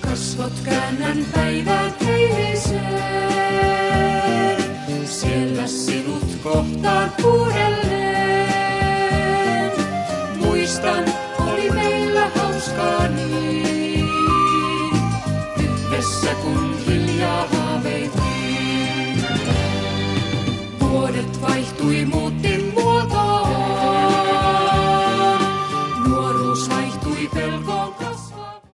Kasvot käännän päivää taivaaseen, siellä sinut kohtaan uudelleen. Muistan, oli meillä hauskaa niin, yhdessä kun hiljaa haaveiltiin. Vuodet vaihtui, muutti